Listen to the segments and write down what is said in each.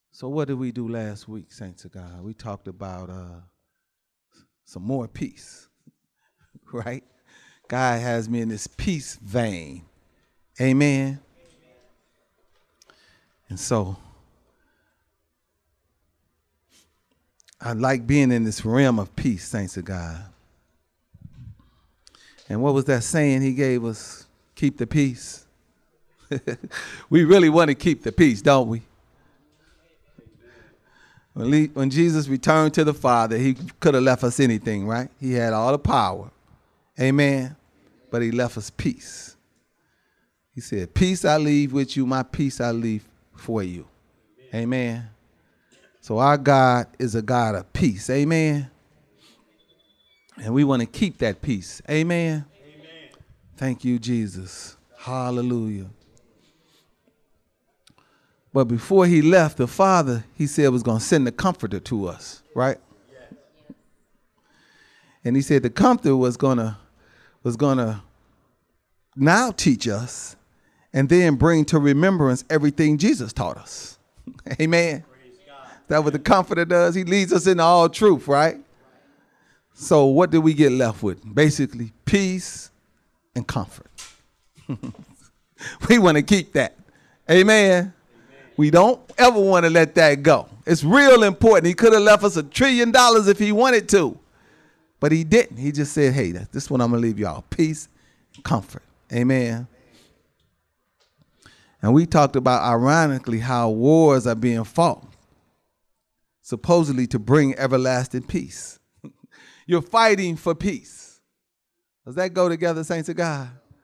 So what did we do last week, saints of God? We talked about some more peace, right? God has me in this peace vein. Amen. And so I like being in this realm of peace, saints of God. And what was that saying he gave us? Keep the peace. We really want to keep the peace, don't we? When Jesus returned to the Father, he could have left us anything, right? He had all the power. Amen. But he left us peace. He said, peace I leave with you, my peace I leave for you. Amen. So our God is a God of peace. Amen. And we want to keep that peace. Amen. Amen. Thank you, Jesus. Hallelujah. But before he left, the Father, he said, was going to send the Comforter to us, right? Yes. And he said the Comforter was going to now teach us and then bring to remembrance everything Jesus taught us. Amen. That's what the Comforter does. He leads us into all truth, right? So what do we get left with? Basically, peace and comfort. We want to keep that. Amen. We don't ever want to let that go. It's real important. He could have left us $1 trillion if he wanted to, but he didn't. He just said, hey, this is what I'm going to leave y'all. Peace and comfort. Amen. And we talked about, ironically, how wars are being fought, supposedly to bring everlasting peace. You're fighting for peace. Does that go together, saints of God?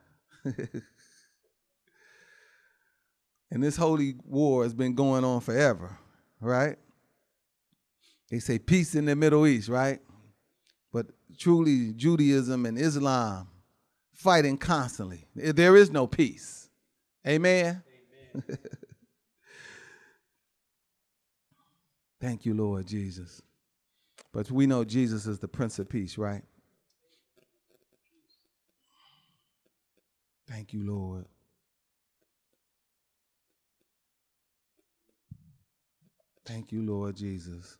And this holy war has been going on forever, right? They say peace in the Middle East, right? But truly, Judaism and Islam fighting constantly. There is no peace. Amen? Amen. Thank you, Lord Jesus. But we know Jesus is the Prince of Peace, right? Thank you, Lord. Thank you, Lord Jesus.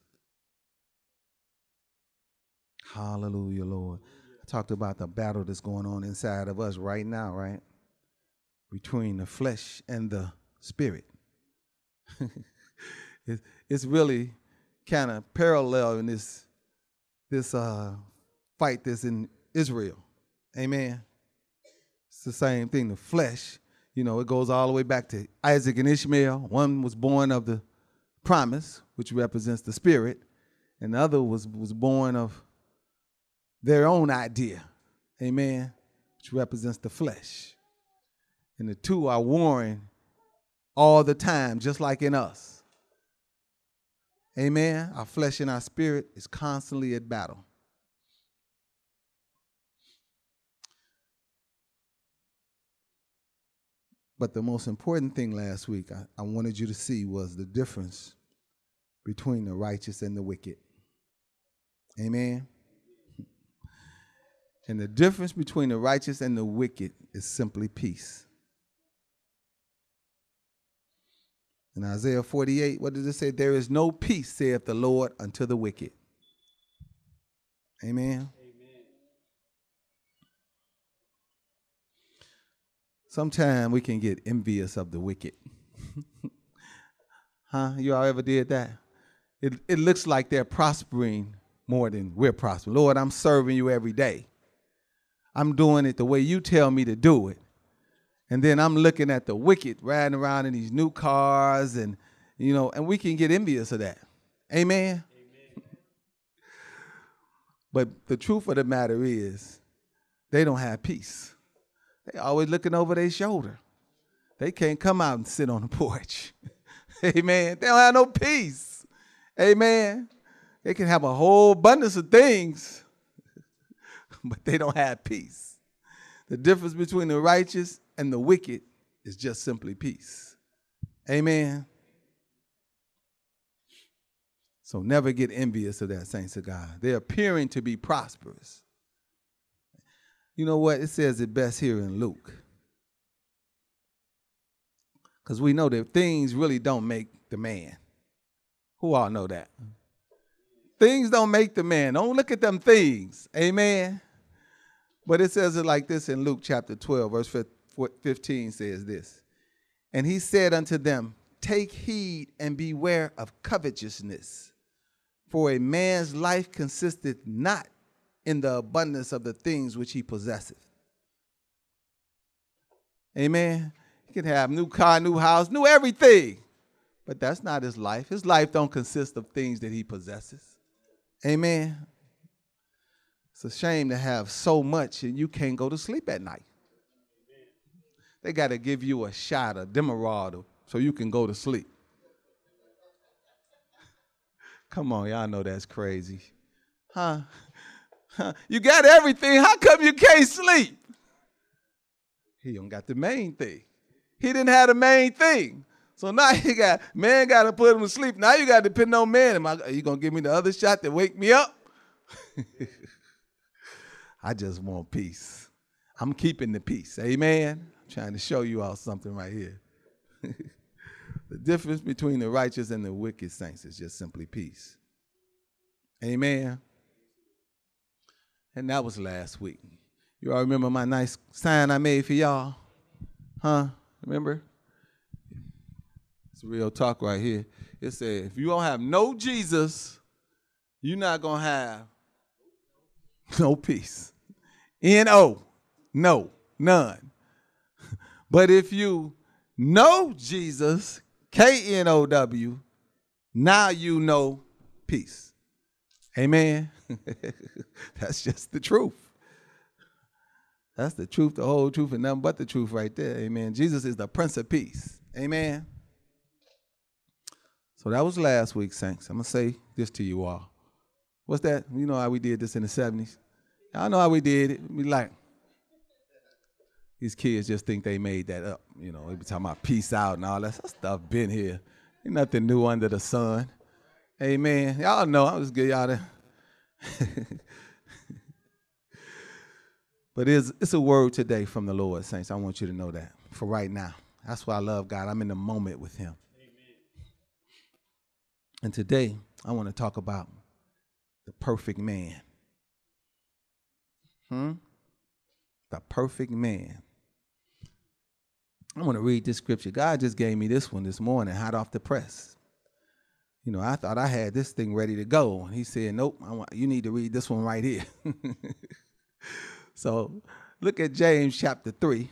Hallelujah, Lord. I talked about the battle that's going on inside of us right now, right? Between the flesh and the spirit. It's really kind of parallel in this fight that's in Israel. Amen. It's the same thing. The flesh, it goes all the way back to Isaac and Ishmael. One was born of the promise, which represents the spirit, and the other was born of their own idea, amen, which represents the flesh. And the two are warring all the time, just like in us. Amen. Our flesh and our spirit is constantly at battle. But the most important thing last week I wanted you to see was the difference between the righteous and the wicked. Amen. And the difference between the righteous and the wicked is simply peace. In Isaiah 48, what does it say? There is no peace, saith the Lord, unto the wicked. Amen. Sometimes we can get envious of the wicked. Huh? You all ever did that? It looks like they're prospering more than we're prospering. Lord, I'm serving you every day. I'm doing it the way you tell me to do it. And then I'm looking at the wicked riding around in these new cars and we can get envious of that. Amen? Amen. But the truth of the matter is they don't have peace. They always looking over their shoulder. They can't come out and sit on the porch. Amen. They don't have no peace. Amen. They can have a whole abundance of things, but they don't have peace. The difference between the righteous and the wicked is just simply peace. Amen. So never get envious of that, saints of God. They're appearing to be prosperous. You know what? It says it best here in Luke. Because we know that things really don't make the man. Who all know that? Things don't make the man. Don't look at them things. Amen. But it says it like this in Luke chapter 12, verse 15 says this. And he said unto them, take heed and beware of covetousness, for a man's life consisteth not in the abundance of the things which he possesseth. Amen. He can have new car, new house, new everything. But that's not his life. His life don't consist of things that he possesses. Amen. It's a shame to have so much and you can't go to sleep at night. They got to give you a shot of Demerol so you can go to sleep. Come on, y'all know that's crazy. Huh? You got everything. How come you can't sleep? He don't got the main thing. He didn't have the main thing. So now man got to put him to sleep. Now you got to depend on man. Are you going to give me the other shot to wake me up? I just want peace. I'm keeping the peace. Amen. I'm trying to show you all something right here. The difference between the righteous and the wicked, saints, is just simply peace. Amen. And that was last week. You all remember my nice sign I made for y'all? Huh? Remember? It's real talk right here. It said, if you don't have no Jesus, you're not going to have no peace. N-O. No. None. But if you know Jesus, K-N-O-W, now you know peace. Amen. That's just the truth. That's the truth, the whole truth, and nothing but the truth right there. Amen. Jesus is the Prince of Peace. Amen. So that was last week, saints. I'm going to say this to you all. What's that? You know how we did this in the 70s? Y'all know how we did it. We like, these kids just think they made that up. You know, they be talking about peace out and all that stuff been here. Ain't nothing new under the sun. Amen. Y'all know, I'll just get y'all there. But it's a word today from the Lord, saints. I want you to know that for right now. That's why I love God. I'm in the moment with him. Amen. And today, I want to talk about the perfect man. The perfect man. I want to read this scripture. God just gave me this one this morning, hot off the press. You know, I thought I had this thing ready to go. And he said, nope, you need to read this one right here. So look at James chapter 3.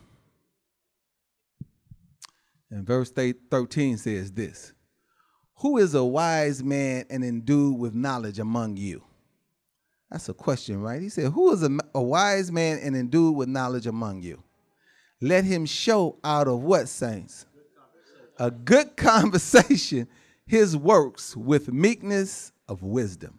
And verse 13 says this. Who is a wise man and endued with knowledge among you? That's a question, right? He said, who is a wise man and endued with knowledge among you? Let him show out of what, saints? A good conversation, his works with meekness of wisdom.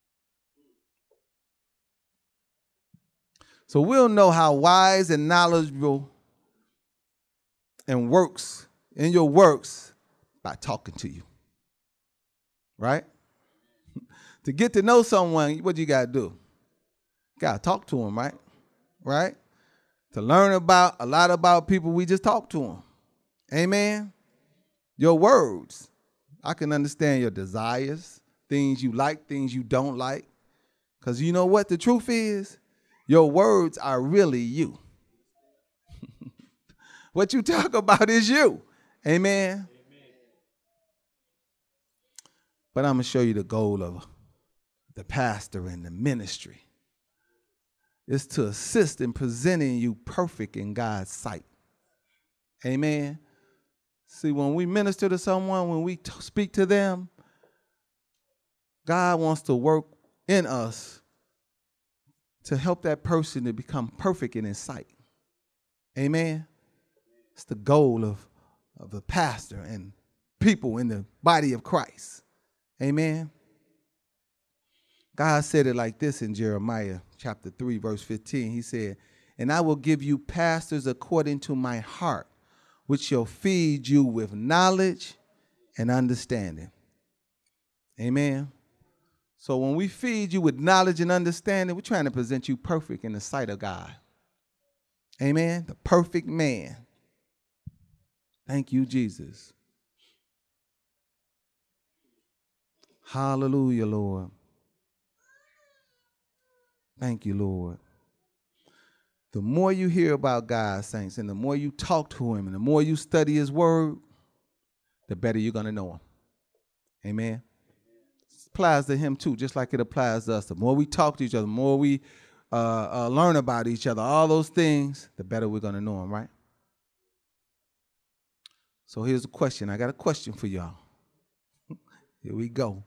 So we'll know how wise and knowledgeable and works in your works by talking to you. Right? To get to know someone, what you got to do? You got to talk to them, right? Right? To learn about a lot about people, we just talk to them. Amen? Your words. I can understand your desires, things you like, things you don't like. Because you know what the truth is? Your words are really you. What you talk about is you. Amen? But I'm going to show you the goal of the pastor and the ministry. It's to assist in presenting you perfect in God's sight. Amen? See, when we minister to someone, when we speak to them, God wants to work in us to help that person to become perfect in his sight. Amen? It's the goal of the pastor and people in the body of Christ. Amen? God said it like this in Jeremiah chapter 3, verse 15. He said, and I will give you pastors according to my heart, which shall feed you with knowledge and understanding. Amen? So when we feed you with knowledge and understanding, we're trying to present you perfect in the sight of God. Amen? The perfect man. Thank you, Jesus. Hallelujah, Lord. Thank you, Lord. The more you hear about God, saints, and the more you talk to him, and the more you study his word, the better you're going to know him. Amen. It applies to him too, just like it applies to us. The more we talk to each other, the more we learn about each other, all those things, the better we're going to know him, right? So here's a question. I got a question for y'all. Here we go.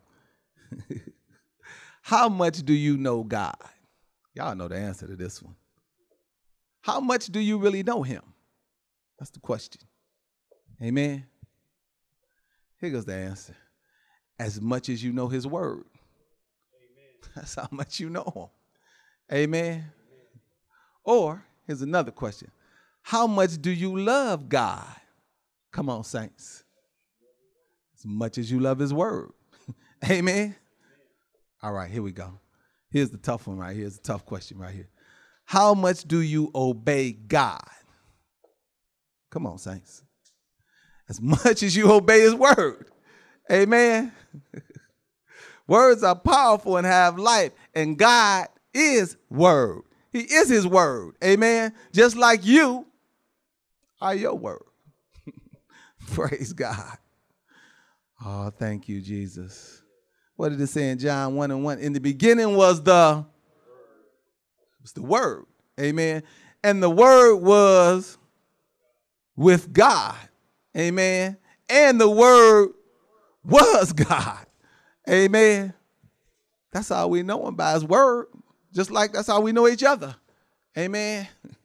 How much do you know God? Y'all know the answer to this one. How much do you really know him? That's the question. Amen. Here goes the answer. As much as you know his word. Amen. That's how much you know him. Amen. Amen. Or here's another question. How much do you love God? Come on, saints. As much as you love his word. Amen. All right, here we go. Here's the tough one right here. Here's the tough question right here. How much do you obey God? Come on, saints. As much as you obey his word. Amen. Words are powerful and have life, and God is word. He is his word. Amen. Just like you are your word. Praise God. Oh, thank you, Jesus. What did it say in John 1:1? In the beginning was the word. Amen. And the word was with God. Amen. And the word was God. Amen. That's how we know him, by his word. Just like that's how we know each other. Amen.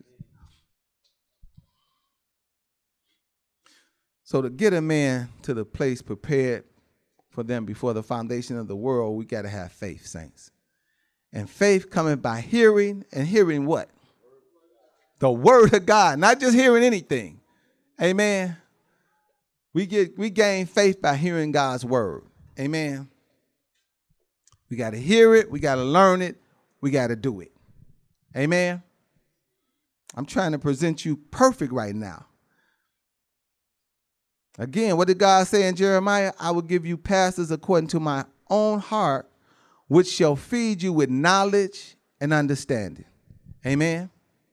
So to get a man to the place prepared for them before the foundation of the world, we got to have faith, saints. And faith coming by hearing, and hearing what? The word of God, not just hearing anything. Amen. We gain faith by hearing God's word. Amen. We got to hear it. We got to learn it. We got to do it. Amen. I'm trying to present you perfect right now. Again, what did God say in Jeremiah? I will give you pastors according to my own heart, which shall feed you with knowledge and understanding. Amen.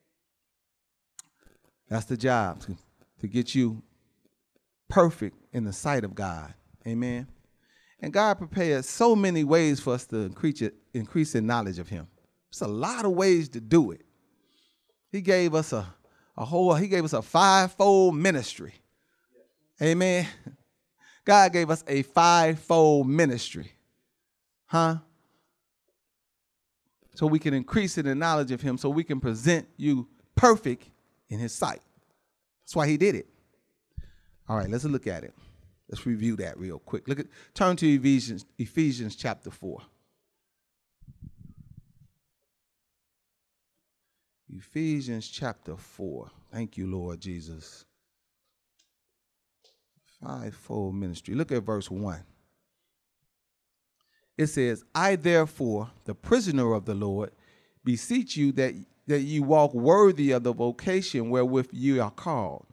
That's the job, to get you perfect in the sight of God. Amen. And God prepared so many ways for us to increase in knowledge of him. There's a lot of ways to do it. He gave us he gave us a fivefold ministry. Amen. God gave us a fivefold ministry. So we can increase in the knowledge of him, so we can present you perfect in his sight. That's why he did it. All right, let's look at it. Let's review that real quick. Turn to Ephesians chapter 4. Ephesians chapter 4. Thank you, Lord Jesus. Fivefold ministry. Look at verse 1. It says, I therefore, the prisoner of the Lord, beseech you that you walk worthy of the vocation wherewith you are called.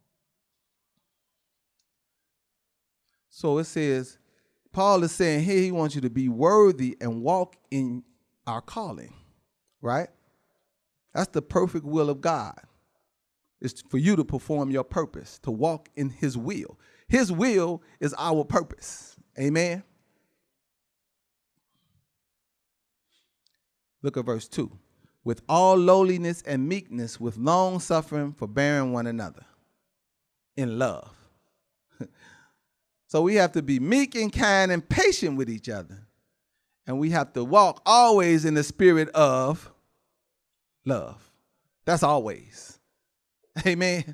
So it says, Paul is saying here he wants you to be worthy and walk in our calling, right? That's the perfect will of God. It's for you to perform your purpose, to walk in his will. His will is our purpose. Amen. Look at verse 2. With all lowliness and meekness, with long suffering, forbearing one another in love. So we have to be meek and kind and patient with each other. And we have to walk always in the spirit of love. That's always. Amen.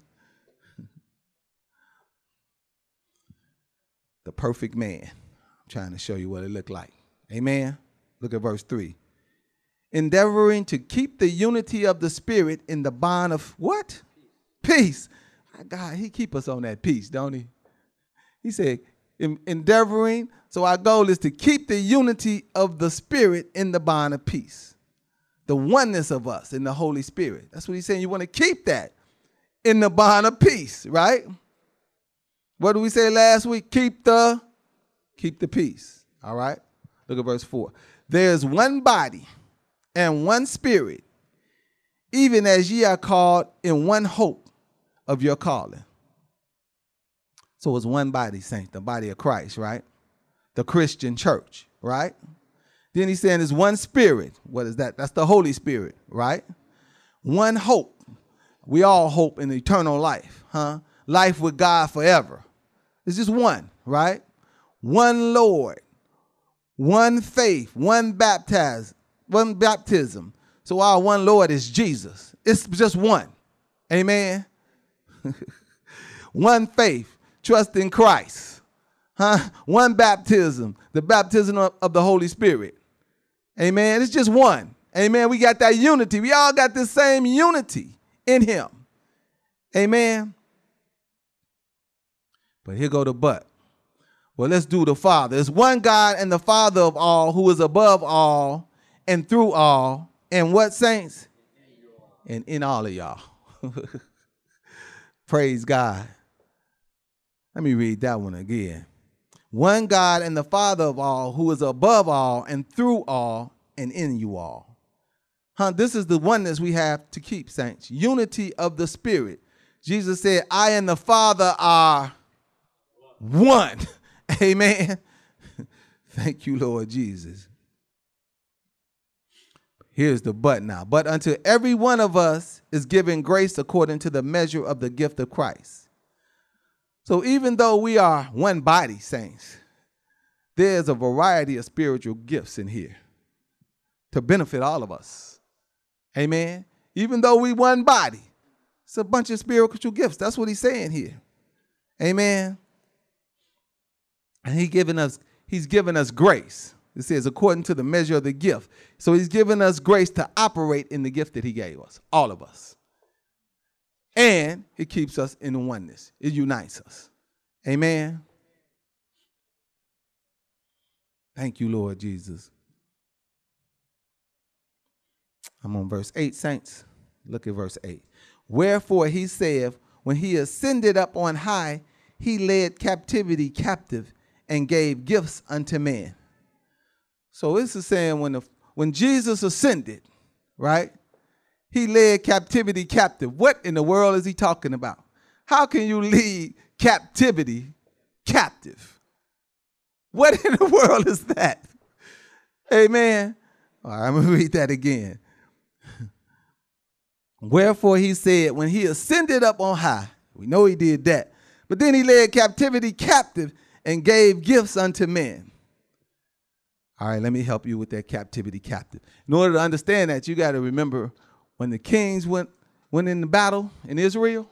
The perfect man. I'm trying to show you what it looked like. Amen. Look at verse 3. Endeavoring to keep the unity of the spirit in the bond of what? Peace. My God, he keep us on that peace, don't he? He said, endeavoring. So our goal is to keep the unity of the spirit in the bond of peace. The oneness of us in the Holy Spirit. That's what he's saying. You want to keep that in the bond of peace, right? What did we say last week? Keep the peace. All right? Look at verse 4. There is one body and one spirit, even as ye are called in one hope of your calling. So it's one body, saints, the body of Christ, right? The Christian church, right? Then he's saying there's one spirit. What is that? That's the Holy Spirit, right? One hope. We all hope in eternal life, huh? Life with God forever. It's just one, right? One Lord, one faith, one baptism. So our one Lord is Jesus. It's just one. Amen. One faith, trust in Christ. Huh? One baptism, the baptism of the Holy Spirit. Amen. It's just one. Amen. We got that unity. We all got the same unity in him. Amen. But here go the but. Well, let's do the Father. There's one God and the Father of all, who is above all and through all. And what, saints? And in all of y'all. Praise God. Let me read that one again. One God and the Father of all, who is above all and through all and in you all. This is the oneness we have to keep, saints. Unity of the Spirit. Jesus said, I and the Father are one. Amen. Thank you, Lord Jesus. Here's the but now. But unto every one of us is given grace according to the measure of the gift of Christ. So even though we are one body, saints, there's a variety of spiritual gifts in here to benefit all of us. Amen. Even though we one body, it's a bunch of spiritual gifts. That's what he's saying here. Amen. And he's given us grace. It says according to the measure of the gift. So he's given us grace to operate in the gift that he gave us, all of us. And it keeps us in oneness. It unites us. Amen. Thank you, Lord Jesus. I'm on verse 8, saints. Look at verse 8. Wherefore he saith, when he ascended up on high, he led captivity captive and gave gifts unto men. So this is saying when Jesus ascended, right, he led captivity captive. What in the world is he talking about? How can you lead captivity captive? What in the world is that? Amen. All right, I'm going to read that again. Wherefore he said, when he ascended up on high, we know he did that, but then he led captivity captive and gave gifts unto men. All right, let me help you with that captivity captive. In order to understand that, you got to remember when the kings went in the battle in Israel,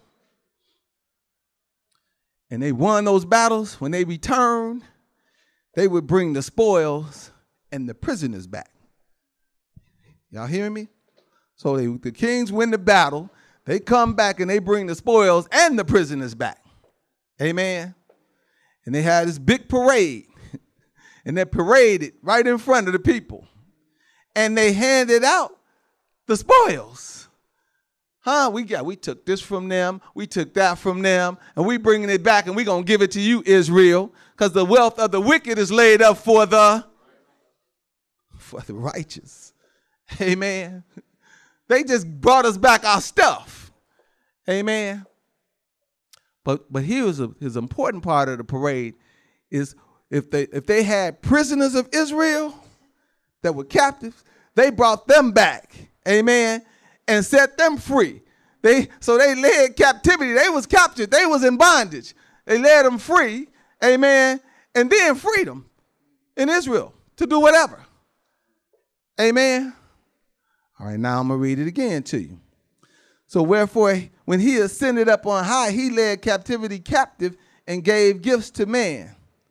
and they won those battles, when they returned, they would bring the spoils and the prisoners back. Y'all hearing me? So the kings win the battle, they come back and they bring the spoils and the prisoners back. Amen. And they had this big parade. And they paraded right in front of the people. And they handed out the spoils. We took this from them. We took that from them. And we bringing it back and we going to give it to you, Israel. Because the wealth of the wicked is laid up for the righteous. Amen. They just brought us back our stuff. Amen. But here's his important part of the parade is if they had prisoners of Israel that were captives, they brought them back, amen, and set them free. So they led captivity. They was captured. They was in bondage. They led them free, amen, and then freed them in Israel to do whatever. Amen. All right, now I'm going to read it again to you. So wherefore, when he ascended up on high, he led captivity captive and gave gifts to man.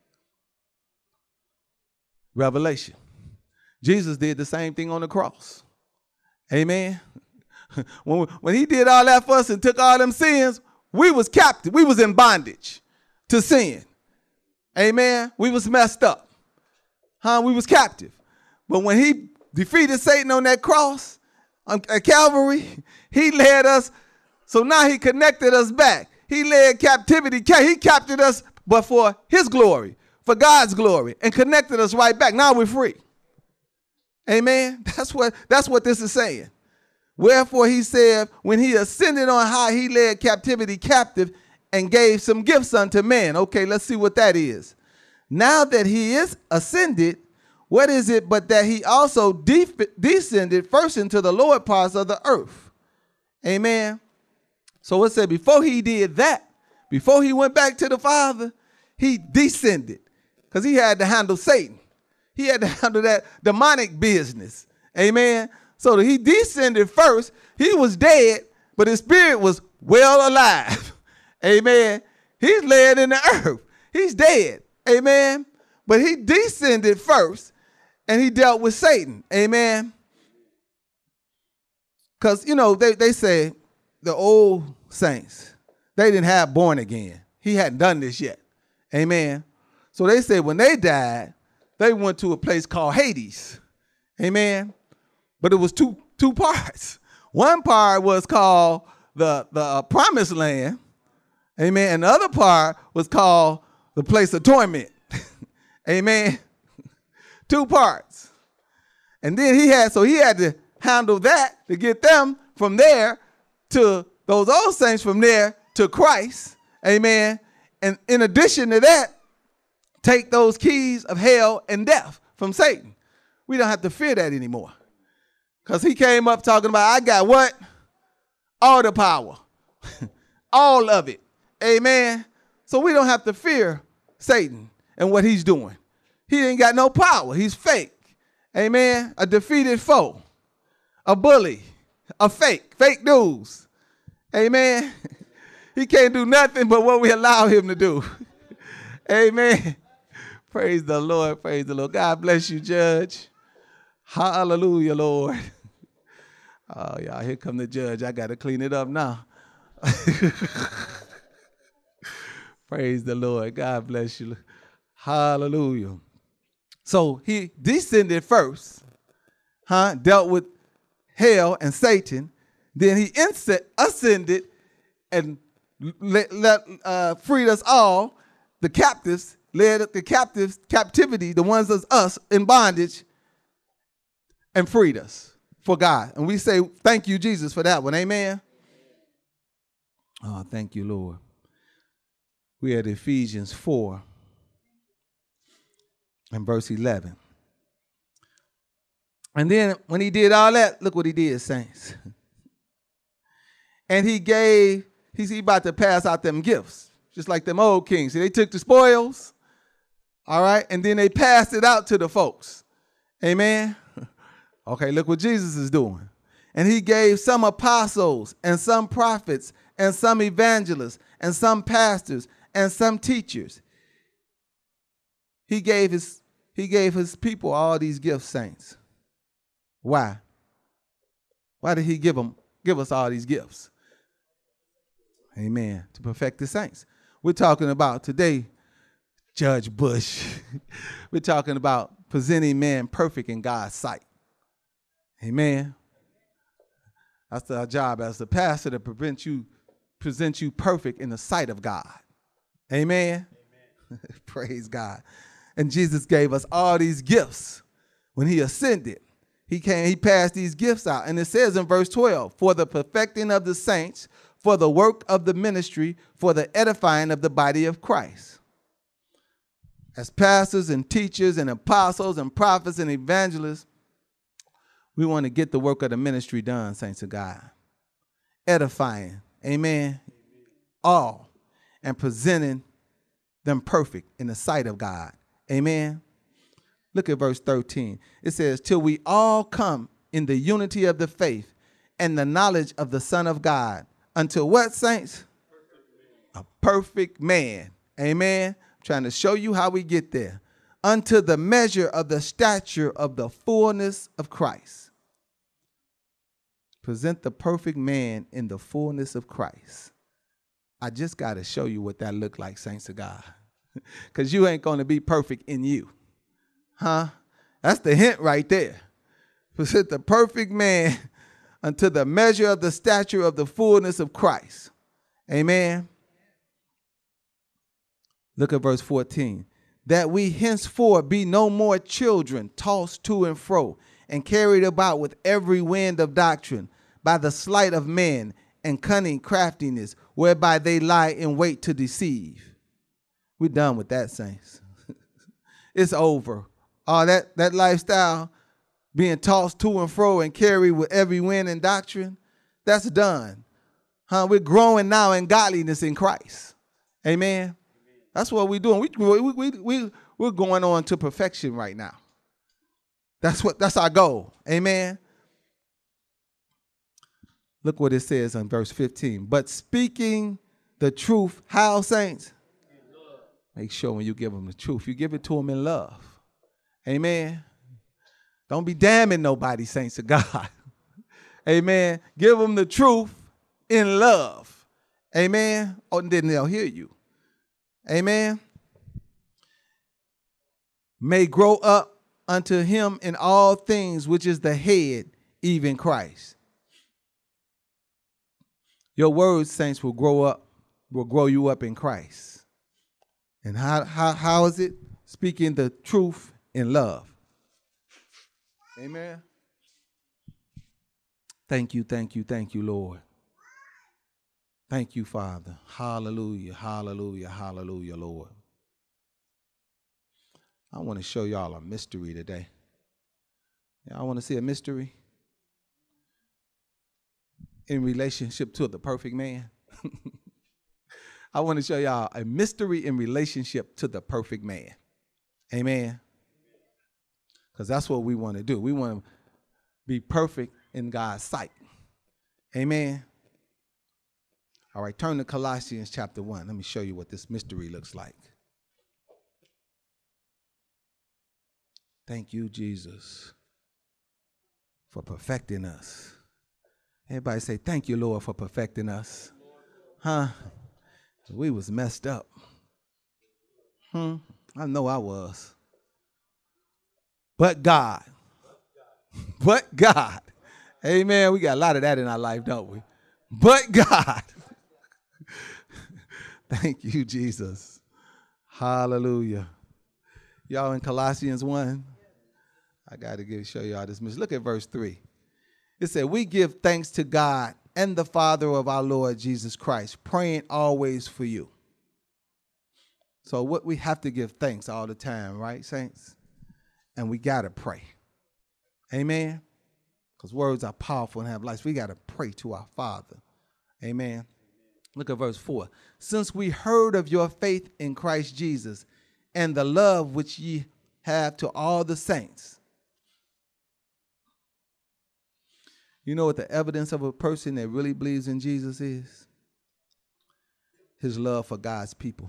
Revelation. Jesus did the same thing on the cross. Amen. When he did all that for us and took all them sins, we was captive. We was in bondage to sin. Amen. We was messed up. We was captive. But when he defeated Satan on that cross at Calvary, he led us. So now he connected us back. He led captivity. He captured us, but for his glory, for God's glory and connected us right back. Now we're free. Amen. That's what this is saying. Wherefore he said, when he ascended on high, he led captivity captive and gave some gifts unto men. Okay, let's see what that is. Now that he is ascended, what is it but that he also descended first into the lower parts of the earth? Amen. So it said before he did that, before he went back to the Father, he descended because he had to handle Satan. He had to handle that demonic business. Amen. So he descended first. He was dead, but his spirit was well alive. Amen. He's laid in the earth. He's dead. Amen. But he descended first and he dealt with Satan. Amen. Because, you know, they say the old saints, they didn't have born again. He hadn't done this yet. Amen. So they say when they died, they went to a place called Hades. Amen. But it was two parts. One part was called the promised land. Amen. And the other part was called the place of torment. Amen. 2 parts. And then he had to handle that to get them from there to those old saints, from there to Christ. Amen. And in addition to that, take those keys of hell and death from Satan. We don't have to fear that anymore. Because he came up talking about, I got what? All the power. All of it. Amen. So we don't have to fear Satan and what he's doing. He ain't got no power. He's fake. Amen. A defeated foe. A bully. A fake news. Amen. He can't do nothing but what we allow him to do. Amen. Praise the Lord. Praise the Lord. God bless you, Judge. Hallelujah, Lord. Oh, y'all, here come the judge. I got to clean it up now. Praise the Lord. God bless you. Hallelujah. So he descended first, dealt with hell and Satan. Then he ascended and freed us all, the captives, led the captives captivity, the ones that's us in bondage, and freed us for God. And we say, thank you, Jesus, for that one. Amen. Oh, thank you, Lord. We are at Ephesians 4 and verse 11. And then when he did all that, look what he did, saints. And he's about to pass out them gifts, just like them old kings. See, they took the spoils, all right, and then they passed it out to the folks. Amen. Okay, look what Jesus is doing. And he gave some apostles and some prophets and some evangelists and some pastors and some teachers. He gave his people all these gifts, saints. Why? Why did he give us all these gifts? Amen. To perfect the saints. We're talking about today, Judge Bush. We're talking about presenting man perfect in God's sight. Amen. That's our job as the pastor, to present you perfect in the sight of God. Amen. Amen. Praise God. And Jesus gave us all these gifts when he ascended. He passed these gifts out. And it says in verse 12, for the perfecting of the saints, for the work of the ministry, for the edifying of the body of Christ. As pastors and teachers and apostles and prophets and evangelists, we want to get the work of the ministry done, saints of God. Edifying, amen, all, and presenting them perfect in the sight of God. Amen. Look at verse 13. It says, till we all come in the unity of the faith and the knowledge of the Son of God. Until what, saints? A perfect man. Amen. I'm trying to show you how we get there. Unto the measure of the stature of the fullness of Christ. Present the perfect man in the fullness of Christ. I just got to show you what that looked like, saints of God. Because you ain't going to be perfect in you. That's the hint right there. Present the perfect man unto the measure of the stature of the fullness of Christ. Amen. Look at verse 14. that we henceforth be no more children, tossed to and fro, and carried about with every wind of doctrine, by the sleight of men and cunning craftiness, whereby they lie in wait to deceive. We're done with that, saints. It's over. That lifestyle, being tossed to and fro and carried with every wind and doctrine, that's done. We're growing now in godliness in Christ. Amen. That's what we're doing. We're going on to perfection right now. That's our goal. Amen. Look what it says in verse 15. But speaking the truth, how, saints? Make sure when you give them the truth, you give it to them in love. Amen. Don't be damning nobody, saints of God. Amen. Give them the truth in love. Amen. Or then they'll hear you. Amen. May grow up unto him in all things, which is the head, even Christ. Your words, saints, will grow you up in Christ. And how is it? Speaking the truth in love. Amen. Thank you, Lord. Thank you, Father. Hallelujah, hallelujah, hallelujah, Lord. I want to show y'all a mystery today. Y'all want to see a mystery in relationship to the perfect man? I want to show y'all a mystery in relationship to the perfect man. Amen. Because that's what we want to do. We want to be perfect in God's sight. Amen. All right, turn to Colossians chapter 1. Let me show you what this mystery looks like. Thank you, Jesus, for perfecting us. Everybody say, thank you, Lord, for perfecting us. We was messed up. I know I was. But God. But God. Amen. We got a lot of that in our life, don't we? But God. Thank you, Jesus. Hallelujah. Y'all in Colossians 1? I got to show y'all this. Look at verse 3. It said, we give thanks to God and the Father of our Lord Jesus Christ, praying always for you. So what we have to give thanks all the time, right, saints? And we got to pray. Amen. Because words are powerful and have life. We got to pray to our Father. Amen. Look at verse 4. Since we heard of your faith in Christ Jesus and the love which ye have to all the saints. You know what the evidence of a person that really believes in Jesus is? His love for God's people.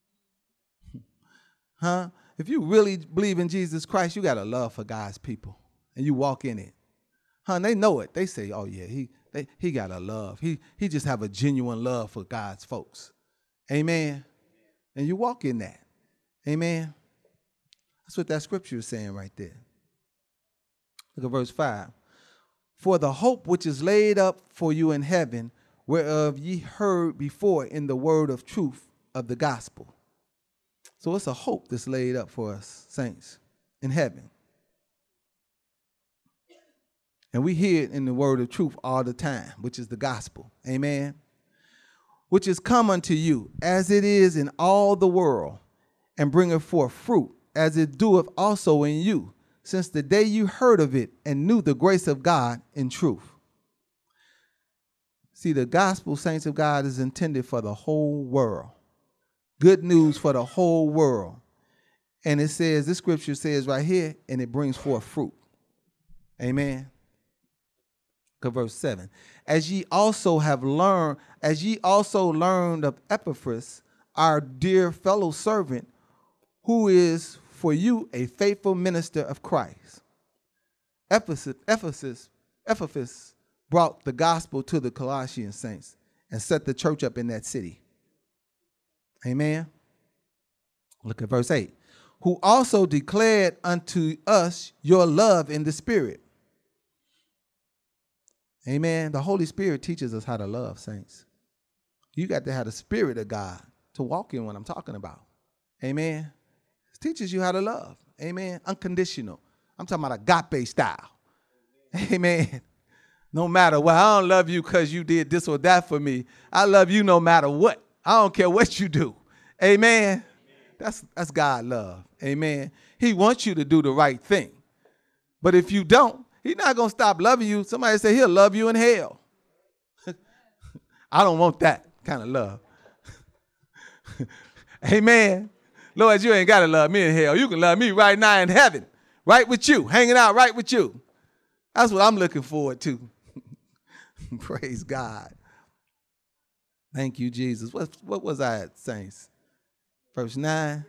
If you really believe in Jesus Christ, you got a love for God's people. And you walk in it. They know it. They say, oh, yeah, he got a love. He just have a genuine love for God's folks. Amen. And you walk in that. Amen. That's what that scripture is saying right there. Look at verse 5. For the hope which is laid up for you in heaven, whereof ye heard before in the word of truth of the gospel. So it's a hope that's laid up for us, saints, in heaven. And we hear it in the word of truth all the time, which is the gospel. Amen. Which is come unto you, as it is in all the world, and bringeth forth fruit, as it doeth also in you, since the day you heard of it and knew the grace of God in truth. See, the gospel, saints of God, is intended for the whole world. Good news for the whole world. And it says, this scripture says right here, and it brings forth fruit. Amen. Look at verse 7. As ye also learned of Epaphras, our dear fellow servant, who is for you a faithful minister of Christ. Ephesus brought the gospel to the Colossian saints and set the church up in that city. Amen. Look at verse 8. Who also declared unto us your love in the Spirit. Amen. The Holy Spirit teaches us how to love, saints. You got to have the Spirit of God to walk in what I'm talking about. Amen. Teaches you how to love. Amen. Unconditional. I'm talking about agape style. Amen. No matter what. I don't love you because you did this or that for me. I love you no matter what. I don't care what you do. Amen. That's God love. Amen. He wants you to do the right thing. But if you don't, he's not going to stop loving you. Somebody say he'll love you in hell. I don't want that kind of love. Amen. Lord, you ain't got to love me in hell. You can love me right now in heaven, right with you, hanging out right with you. That's what I'm looking forward to. Praise God. Thank you, Jesus. What was I at, saints? Verse 9.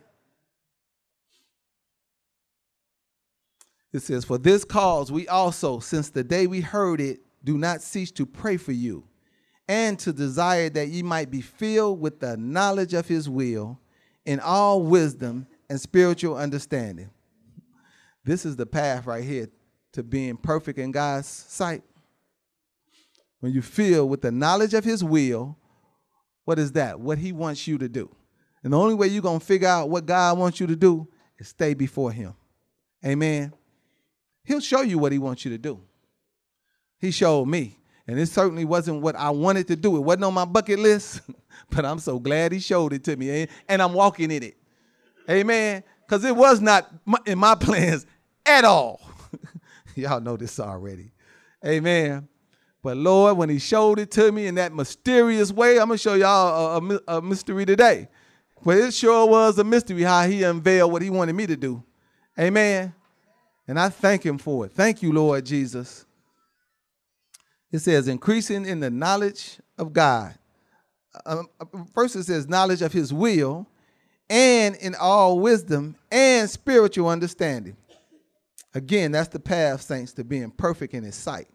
It says, for this cause we also, since the day we heard it, do not cease to pray for you, and to desire that ye might be filled with the knowledge of his will in all wisdom and spiritual understanding. This is the path right here to being perfect in God's sight. When you fill with the knowledge of his will, what is that? What he wants you to do. And the only way you're going to figure out what God wants you to do is stay before him. Amen. He'll show you what he wants you to do. He showed me. And it certainly wasn't what I wanted to do. It wasn't on my bucket list, but I'm so glad he showed it to me. And I'm walking in it. Amen. Because it was not in my plans at all. Y'all know this already. Amen. But Lord, when he showed it to me in that mysterious way, I'm going to show y'all a mystery today. But it sure was a mystery how he unveiled what he wanted me to do. Amen. And I thank him for it. Thank you, Lord Jesus. It says, increasing in the knowledge of God. First it says knowledge of his will, and in all wisdom and spiritual understanding. Again, that's the path, saints, to being perfect in his sight.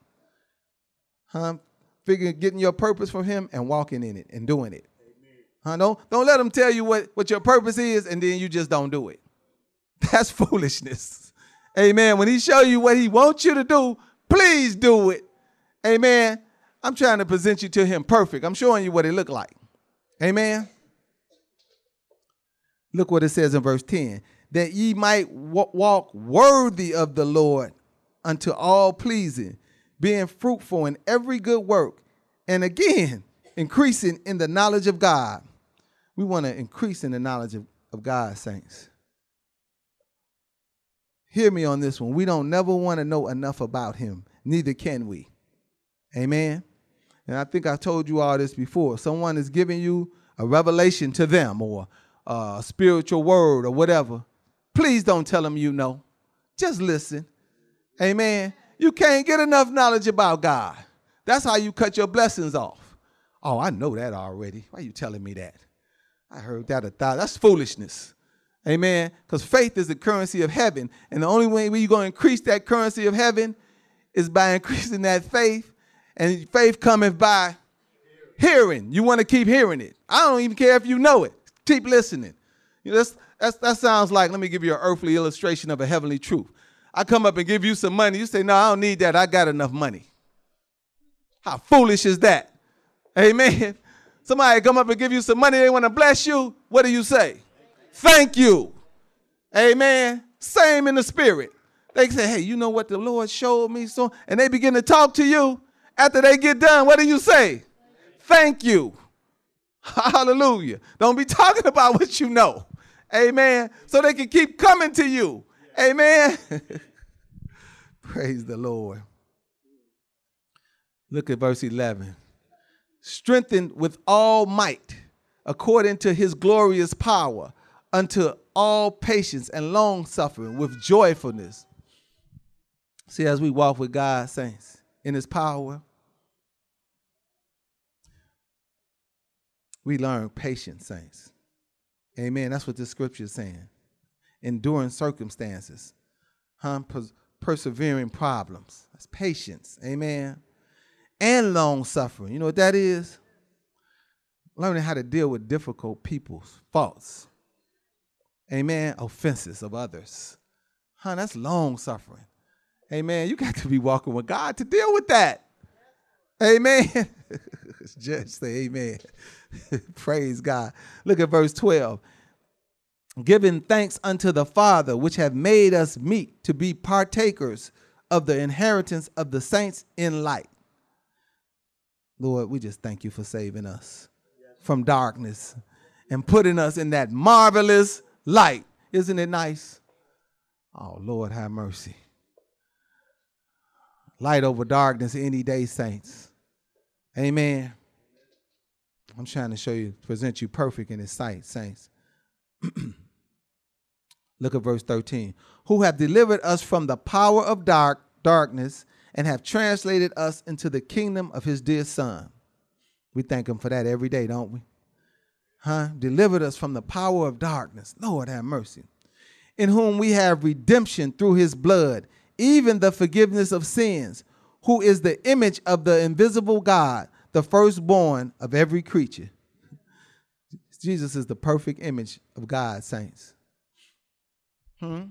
Getting your purpose from him and walking in it and doing it. Don't let him tell you what your purpose is and then you just don't do it. That's foolishness. Amen. When he show you what he wants you to do, please do it. Amen. I'm trying to present you to him perfect. I'm showing you what it looked like. Amen. Look what it says in verse 10. That ye might walk worthy of the Lord unto all pleasing, being fruitful in every good work, and again, increasing in the knowledge of God. We want to increase in the knowledge of God, saints. Hear me on this one. We don't never want to know enough about him. Neither can we. Amen. And I think I told you all this before. Someone is giving you a revelation to them or a spiritual word or whatever. Please don't tell them you know. Just listen. Amen. You can't get enough knowledge about God. That's how you cut your blessings off. Oh, I know that already. Why are you telling me that? I heard that 1,000. That's foolishness. Amen. Because faith is the currency of heaven. And the only way you're going to increase that currency of heaven is by increasing that faith. And faith cometh by hearing. You want to keep hearing it. I don't even care if you know it. Keep listening. You know, that sounds like, let me give you an earthly illustration of a heavenly truth. I come up and give you some money. You say, no, I don't need that. I got enough money. How foolish is that? Amen. Somebody come up and give you some money. They want to bless you. What do you say? Thank you. Amen. Same in the spirit. They say, hey, you know what the Lord showed me? So, and they begin to talk to you. After they get done, what do you say? Thank you. Hallelujah. Don't be talking about what you know. Amen. So they can keep coming to you. Amen. Praise the Lord. Look at verse 11. Strengthened with all might, according to his glorious power, unto all patience and long suffering with joyfulness. See, as we walk with God, saints, in his power, we learn patience, saints. Amen. That's what this scripture is saying. Enduring circumstances, persevering problems. That's patience. Amen. And long suffering. You know what that is? Learning how to deal with difficult people's faults. Amen. Offenses of others. That's long suffering. Amen. You got to be walking with God to deal with that. Amen. Judge say amen. Praise God. Look at verse 12. giving thanks unto the Father, which have made us meet to be partakers of the inheritance of the saints in light. Lord, we just thank you for saving us from darkness and putting us in that marvelous light. Isn't it nice? Oh, Lord, have mercy. Light over darkness any day, saints. Amen. I'm trying to show you, present you perfect in his sight, saints. Look at verse 13. Who have delivered us from the power of darkness and have translated us into the kingdom of his dear Son. We thank him for that every day, don't we? Delivered us from the power of darkness. Lord, have mercy. In whom we have redemption through his blood, even the forgiveness of sins, who is the image of the invisible God, the firstborn of every creature. Jesus is the perfect image of God, saints. I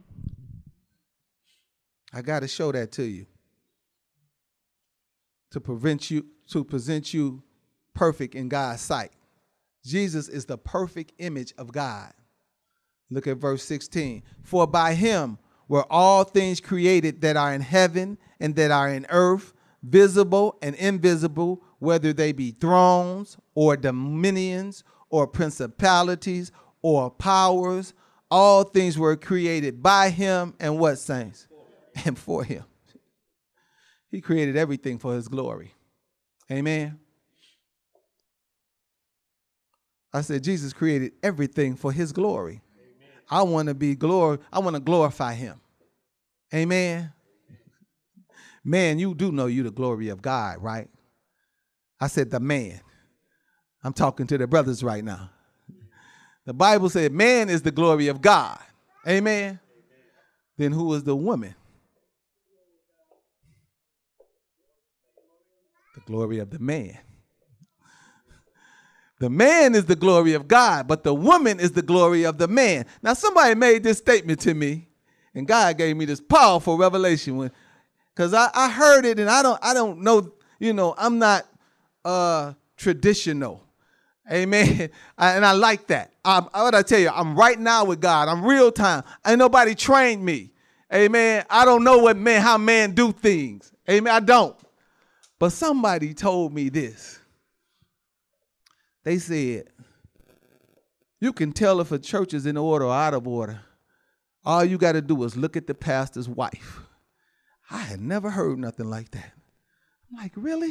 got to show that to you. To present you perfect in God's sight. Jesus is the perfect image of God. Look at verse 16. For by him were all things created that are in heaven and that are in earth, visible and invisible, whether they be thrones or dominions or principalities or powers. All things were created by him and what, saints? And for him. He created everything for his glory. Amen. I said Jesus created everything for his glory. Amen. I want to glorify him. Amen. Man, you do know you the glory of God, right? I said the man. I'm talking to the brothers right now. The Bible said man is the glory of God. Amen. Then who is the woman? The glory of the man. The man is the glory of God, but the woman is the glory of the man. Now, somebody made this statement to me, and God gave me this powerful revelation because I heard it, and I don't know, I'm not traditional. Amen. And I like that. What I tell you, I'm right now with God. I'm real time. Ain't nobody trained me. Amen. I don't know how man do things. Amen. I don't. But somebody told me this. They said, you can tell if a church is in order or out of order. All you got to do is look at the pastor's wife. I had never heard nothing like that. I'm like, really?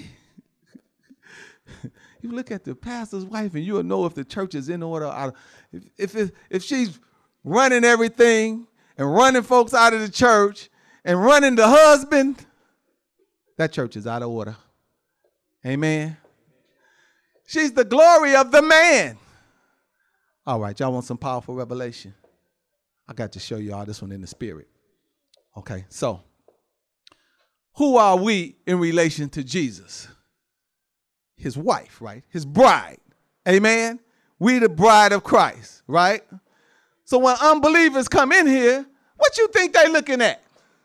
You look at the pastor's wife and you'll know if the church is in order or out of order. If she's running everything and running folks out of the church and running the husband, that church is out of order. Amen. She's the glory of the man. All right, y'all want some powerful revelation? I got to show you all this one in the spirit. Okay, so who are we in relation to Jesus? His wife, right? His bride. Amen. We the bride of Christ, right? So when unbelievers come in here, what you think they looking at?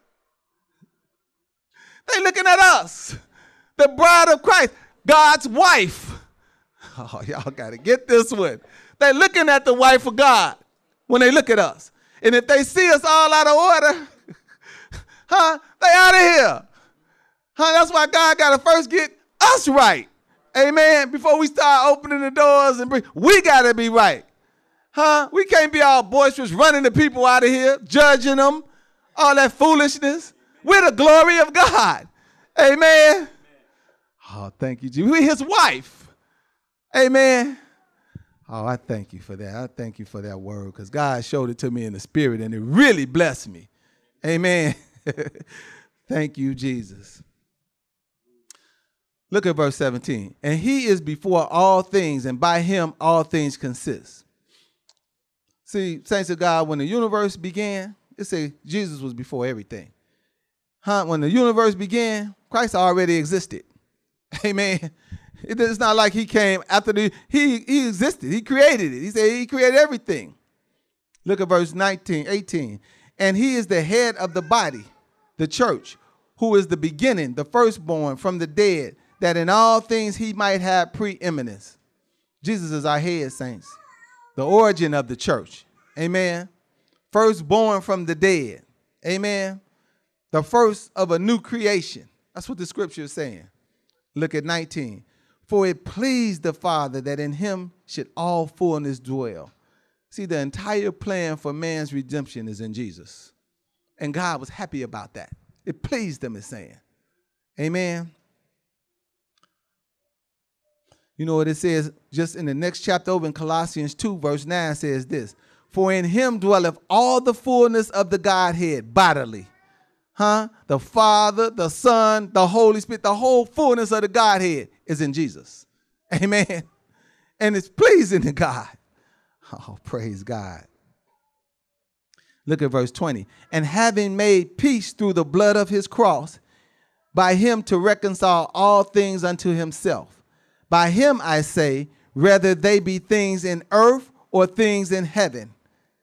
They looking at us, the bride of Christ, God's wife. Oh, y'all got to get this one. They're looking at the wife of God when they look at us. And if they see us all out of order, they out of here. That's why God got to first get us right. Amen. Before we start opening the doors we got to be right. We can't be all boisterous running the people out of here, judging them, all that foolishness. We're the glory of God. Amen. Oh, thank you, Jesus. We're his wife. Amen. Oh, I thank you for that. I thank you for that word because God showed it to me in the spirit and it really blessed me. Amen. Thank you, Jesus. Look at verse 17. And he is before all things, and by him all things consist. See, saints of God, when the universe began, it says Jesus was before everything. When the universe began, Christ already existed. Amen. It's not like he came after he existed. He created it. He said he created everything. Look at verse 18. And he is the head of the body, the church, who is the beginning, the firstborn from the dead, that in all things he might have preeminence. Jesus is our head, saints. The origin of the church. Amen. Firstborn from the dead. Amen. The first of a new creation. That's what the scripture is saying. Look at 19. For it pleased the Father that in him should all fullness dwell. See, the entire plan for man's redemption is in Jesus. And God was happy about that. It pleased him, it's saying. Amen. You know what it says just in the next chapter over in Colossians 2, verse 9 says this. For in him dwelleth all the fullness of the Godhead bodily. The Father, the Son, the Holy Spirit, the whole fullness of the Godhead is in Jesus. Amen. And it's pleasing to God. Oh, praise God. Look at verse 20. And having made peace through the blood of his cross, by him to reconcile all things unto himself. By him, I say, whether they be things in earth or things in heaven.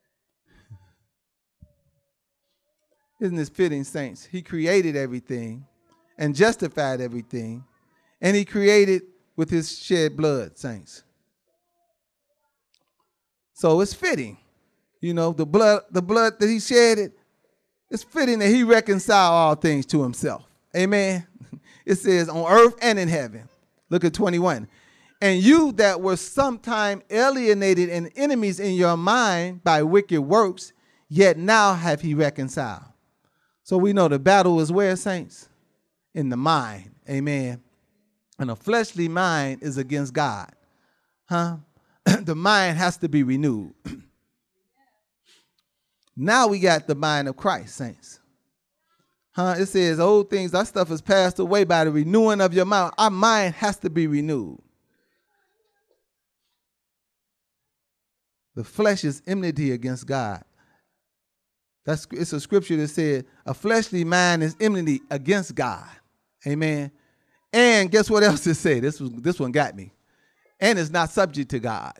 Isn't this fitting, saints? He created everything and justified everything, and he created with his shed blood, saints. So it's fitting. You know, the blood that he shed, it's fitting that he reconcile all things to himself. Amen. It says on earth and in heaven. Look at 21. And you that were sometime alienated and enemies in your mind by wicked works, yet now have he reconciled. So we know the battle is where, saints? In the mind. Amen. And a fleshly mind is against God. The mind has to be renewed. Now we got the mind of Christ, saints. It says old things, that stuff is passed away by the renewing of your mind. Our mind has to be renewed. The flesh is enmity against God. It's a scripture that said a fleshly mind is enmity against God. Amen. And guess what else it said? This one got me. And it's not subject to God.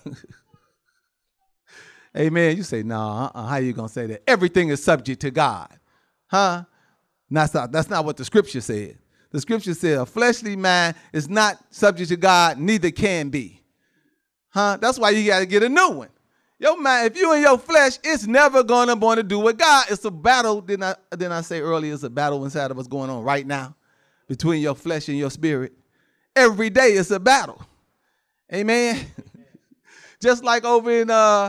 Amen. You say, no, how you going to say that? Everything is subject to God. That's not what the scripture said. The scripture said a fleshly mind is not subject to God, neither can be. That's why you got to get a new one. Your mind, if you in your flesh, it's never going to do with God. It's a battle. Didn't I say earlier it's a battle inside of us going on right now between your flesh and your spirit? Every day it's a battle. Amen. Just like over in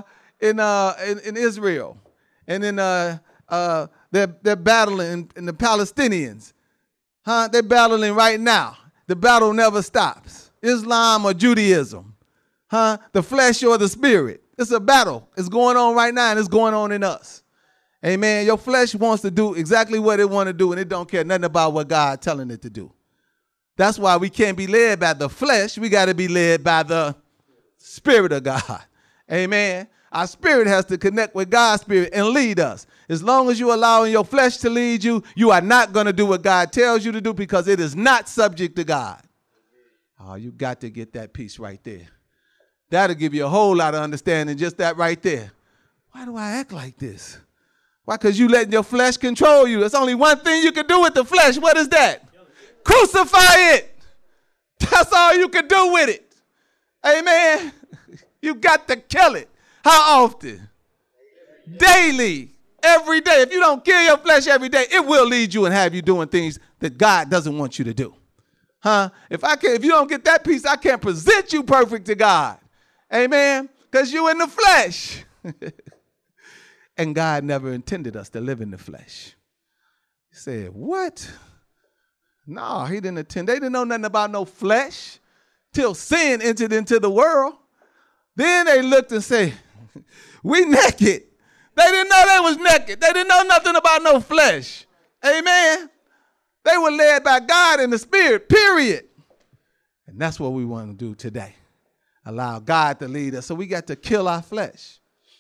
Israel, and then they're battling in the Palestinians. They're battling right now. The battle never stops. Islam or Judaism. The flesh or the spirit. It's a battle. It's going on right now, and it's going on in us. Amen. Your flesh wants to do exactly what it want to do, and it don't care nothing about what God telling it to do. That's why we can't be led by the flesh. We got to be led by the Spirit of God. Amen. Our spirit has to connect with God's spirit and lead us. As long as you're allowing your flesh to lead you, you are not going to do what God tells you to do because it is not subject to God. Oh, you got to get that piece right there. That'll give you a whole lot of understanding, just that right there. Why do I act like this? Why? Because you letting your flesh control you. There's only one thing you can do with the flesh. What is that? Crucify it. That's all you can do with it. Amen. You got to kill it. How often? Daily. Every day. If you don't kill your flesh every day, it will lead you and have you doing things that God doesn't want you to do. If you don't get that piece, I can't present you perfect to God. Amen. Because you in the flesh. And God never intended us to live in the flesh. He said, what? No, he didn't intend. They didn't know nothing about no flesh till sin entered into the world. Then they looked and said, we naked. They didn't know they was naked. They didn't know nothing about no flesh. Amen. They were led by God in the spirit, period. And that's what we want to do today. Allow God to lead us. So we got to kill our flesh.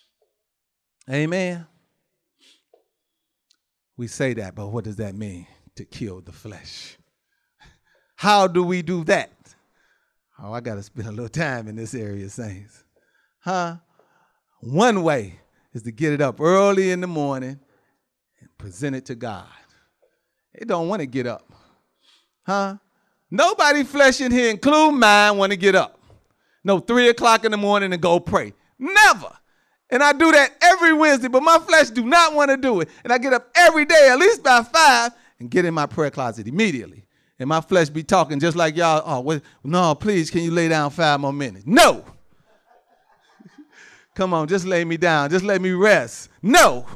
Amen. We say that, but what does that mean? To kill the flesh. How do we do that? Oh, I got to spend a little time in this area, saints. One way is to get it up early in the morning and present it to God. They don't want to get up. Nobody flesh in here, including mine, want to get up. No, 3 o'clock in the morning and go pray. Never. And I do that every Wednesday, but my flesh do not want to do it. And I get up every day, at least by 5, and get in my prayer closet immediately. And my flesh be talking just like y'all, no, please, can you lay down 5 more minutes? No. Come on, just lay me down. Just let me rest. No.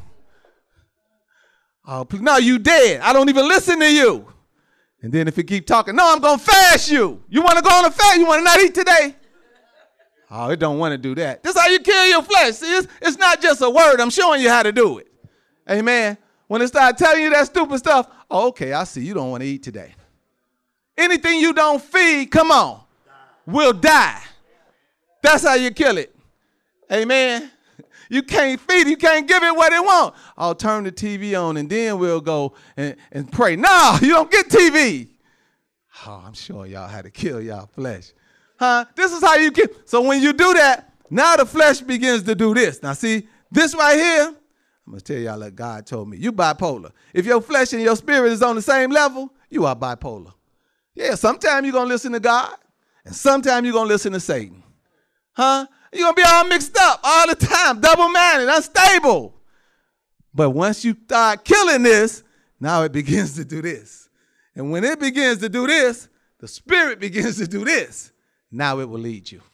Oh, please, no, you dead. I don't even listen to you. And then if you keep talking, no, I'm going to fast you. You want to go on a fast? You want to not eat today? Oh, it don't want to do that. This is how you kill your flesh. See, it's not just a word. I'm showing you how to do it. Amen. When it start telling you that stupid stuff, oh, okay, I see you don't want to eat today. Anything you don't feed, come on, will die. That's how you kill it. Amen. You can't feed it. You can't give it what it wants. I'll turn the TV on and then we'll go and pray. No, you don't get TV. Oh, I'm showing y'all how to kill y'all flesh. This is how you kill. So when you do that, now the flesh begins to do this. Now see, this right here, I'm going to tell y'all like God told me. You bipolar. If your flesh and your spirit is on the same level, you are bipolar. Yeah, sometimes you're going to listen to God, and sometimes you're going to listen to Satan. You're going to be all mixed up all the time, double-minded, unstable. But once you start killing this, now it begins to do this. And when it begins to do this, the spirit begins to do this. Now it will lead you.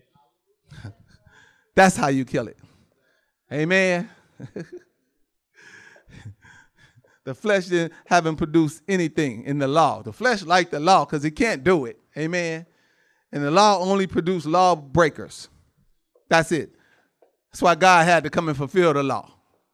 That's how you kill it. Amen. The flesh haven't produced anything in the law. The flesh liked the law because it can't do it. Amen. And the law only produced law breakers. That's it. That's why God had to come and fulfill the law.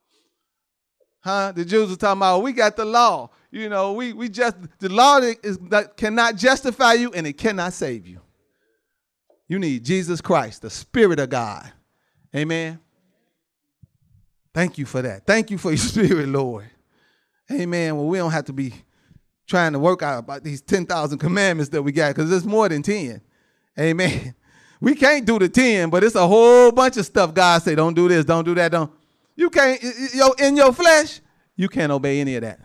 The Jews were talking about, we got the law. You know, the law that cannot justify you and it cannot save you. You need Jesus Christ, the Spirit of God. Amen. Thank you for that. Thank you for your Spirit, Lord. Amen. Well, we don't have to be trying to work out about these 10,000 commandments that we got because it's more than 10. Amen. We can't do the 10, but it's a whole bunch of stuff God say, don't do this, don't do that, don't. You can't, in your flesh, you can't obey any of that.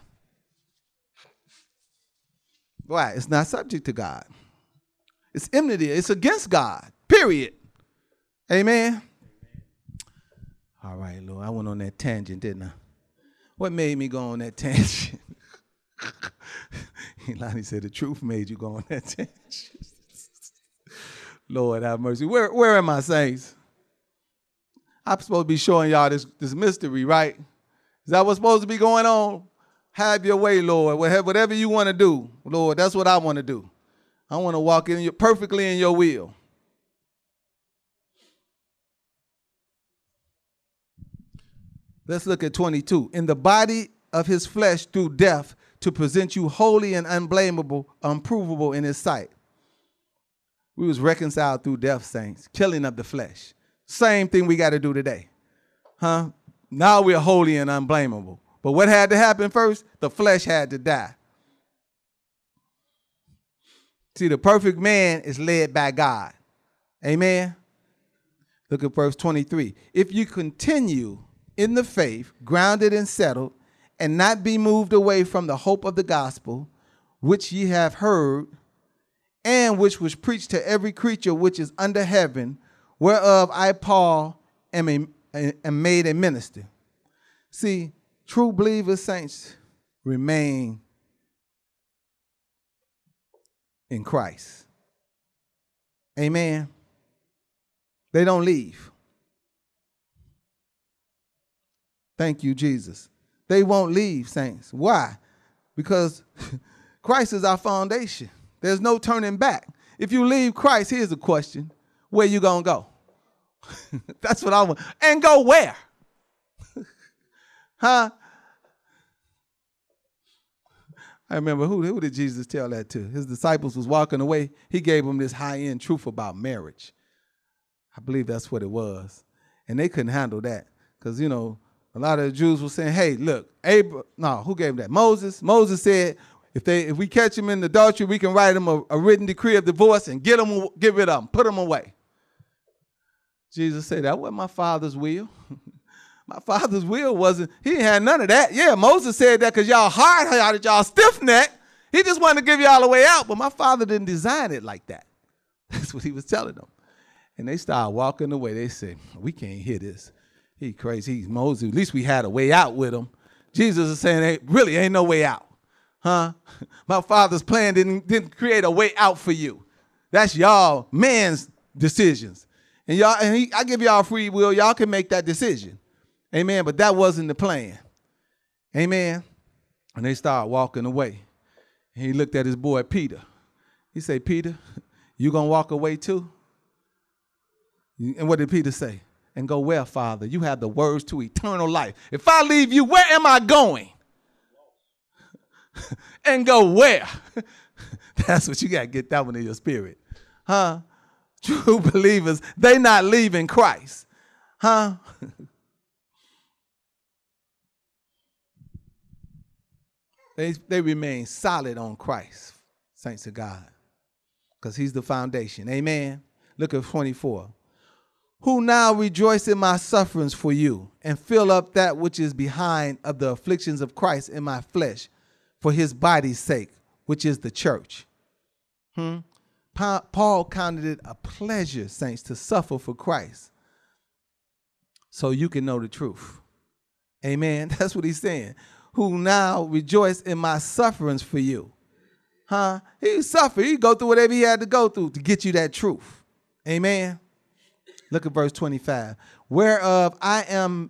Why? It's not subject to God. It's enmity. It's against God, period. Amen. All right, Lord, I went on that tangent, didn't I? What made me go on that tangent? Lonnie said the truth made you go on that tangent. Lord have mercy. Where am I, saints? I'm supposed to be showing y'all this mystery, right? Is that what's supposed to be going on? Have your way, Lord. Whatever you want to do, Lord, that's what I want to do. I want to walk perfectly in your will. Let's look at 22. In the body of his flesh through death to present you holy and unblameable, unprovable in his sight. We was reconciled through death, saints, killing of the flesh. Same thing we got to do today. Now we're holy and unblameable. But what had to happen first? The flesh had to die. See, the perfect man is led by God. Amen. Look at verse 23. If you continue in the faith, grounded and settled, and not be moved away from the hope of the gospel, which ye have heard, and which was preached to every creature which is under heaven, whereof I, Paul, am made a minister. See, true believers, saints, remain in Christ. Amen. They don't leave. Thank you, Jesus. They won't leave, saints. Why? Because Christ is our foundation. There's no turning back. If you leave Christ, here's the question. Where you going to go? That's what I want. And go where? I remember, who did Jesus tell that to? His disciples was walking away. He gave them this high-end truth about marriage. I believe that's what it was. And they couldn't handle that because, you know, a lot of the Jews were saying, hey, look, who gave that? Moses. Moses said, if we catch him in adultery, we can write him a written decree of divorce and get rid of him, put him away. Jesus said, that wasn't my Father's will. My Father's will wasn't, he didn't have none of that. Yeah, Moses said that because y'all hard-hearted, y'all stiff-necked. He just wanted to give y'all a way out, but my Father didn't design it like that. That's what he was telling them. And they started walking away. They said, we can't hear this. He crazy. He's Moses. At least we had a way out with him. Jesus is saying, hey, really ain't no way out. Huh? My Father's plan didn't create a way out for you. That's y'all man's decisions. And I give y'all free will. Y'all can make that decision. Amen. But that wasn't the plan. Amen. And they started walking away. And he looked at his boy Peter. He said, Peter, you gonna walk away too? And what did Peter say? And go where, Father? You have the words to eternal life. If I leave you, where am I going? And go where? That's what you got to get that one in your spirit. Huh? True believers, they not leaving Christ. Huh? They remain solid on Christ, saints of God, because he's the foundation. Amen. Look at 24. Who now rejoice in my sufferings for you and fill up that which is behind of the afflictions of Christ in my flesh for his body's sake, which is the church. Paul counted it a pleasure, saints, to suffer for Christ so you can know the truth. Amen. That's what he's saying. Who now rejoice in my sufferings for you. Huh? He suffered. He go through whatever he had to go through to get you that truth. Amen. Look at verse 25. Whereof I am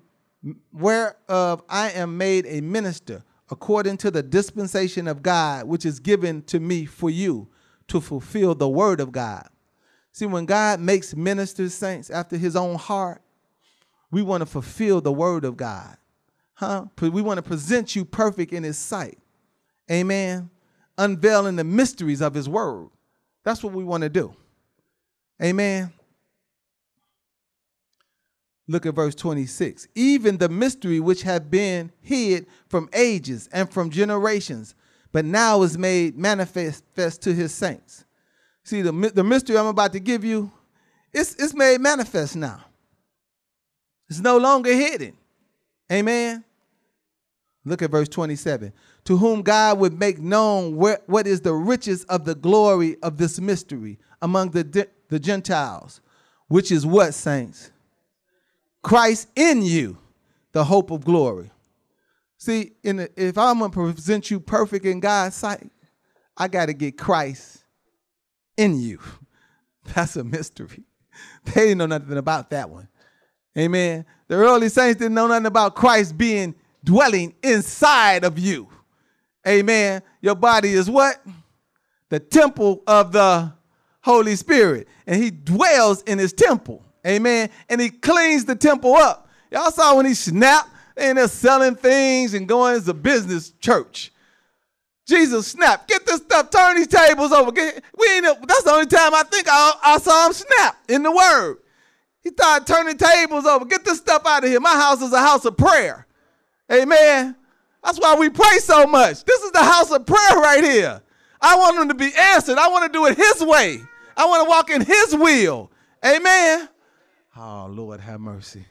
made a minister according to the dispensation of God, which is given to me for you to fulfill the word of God. See, when God makes ministers, saints, after his own heart, we want to fulfill the word of God. Huh? We want to present you perfect in his sight. Amen. Unveiling the mysteries of his word. That's what we want to do. Amen. Look at verse 26. Even the mystery which had been hid from ages and from generations, but now is made manifest to his saints. See, the mystery I'm about to give you, it's made manifest now. It's no longer hidden. Amen. Look at verse 27. To whom God would make known what is the riches of the glory of this mystery among the Gentiles, which is what, saints? Christ in you, the hope of glory. See, if I'm going to present you perfect in God's sight, I got to get Christ in you. That's a mystery. They didn't know nothing about that one. Amen. The early saints didn't know nothing about Christ dwelling inside of you. Amen. Your body is what? The temple of the Holy Spirit. And he dwells in his temple. Amen. And he cleans the temple up. Y'all saw when he snapped, they in there selling things and going as a business church. Jesus snapped. Get this stuff. Turn these tables over. That's the only time I think I saw him snap in the word. He started turning tables over. Get this stuff out of here. My house is a house of prayer. Amen. That's why we pray so much. This is the house of prayer right here. I want him to be answered. I want to do it his way. I want to walk in his will. Amen. Oh, Lord, have mercy.